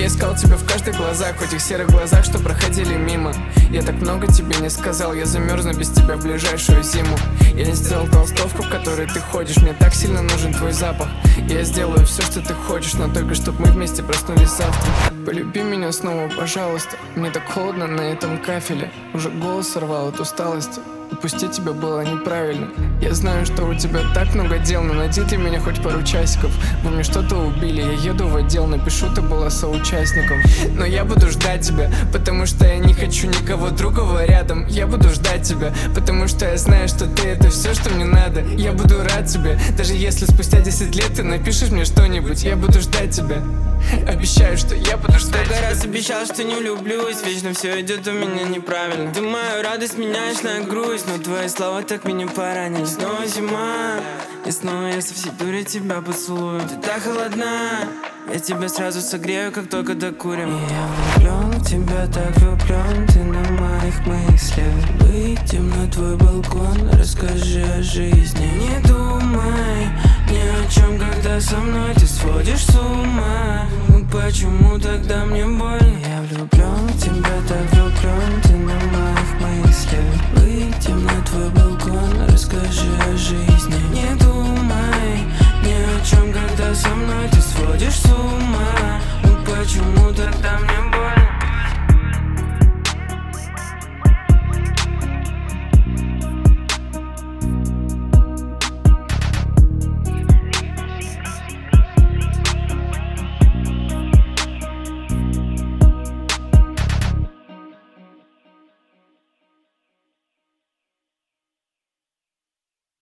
Я искал тебя в каждых глазах, в этих серых глазах, что проходили мимо. Я так много тебе не сказал, я замерзну без тебя в ближайшую зиму. Я не сделал толстовку, в которой ты ходишь, мне так сильно нужен твой запах. Я сделаю все, что ты хочешь, но только чтоб мы вместе проснулись завтра. Полюби меня снова, пожалуйста, мне так холодно на этом кафеле. Уже голос сорвал от усталости, упустить тебя было неправильно. Я знаю, что у тебя так много дел, но найди для меня хоть пару часиков. Вы мне что-то убили, я еду в отдел, напишу, ты была соучастником. Но я буду ждать тебя, потому что я не хочу никого другого рядом. Я буду ждать тебя, потому что я знаю, что ты это все, что мне надо. Я буду рад тебе, даже если спустя 10 лет ты напишешь мне что-нибудь. Я буду ждать тебя, обещаю, что я буду ждать тебя. Сколько раз обещал, что не влюблюсь, вечно все идет у меня неправильно. Ты мою радость меняешь на грусть, но твои слова так меня поранили. Снова зима, и снова я со всей дури тебя поцелую. Ты так холодна, я тебя сразу согрею, как только докурим. И я влюблен в тебя, так влюблен, ты на моих мыслях. Выйдем на твой балкон, расскажи о жизни. Не думай ни о чем, когда со мной ты сводишь с ума. Ну почему тогда мне больно? Я влюблен в тебя, так влюблен, ты на моих мыслях. Выйдем на твой балкон, расскажи о жизни. Не думай ни о чем, когда со мной ты сводишь с ума.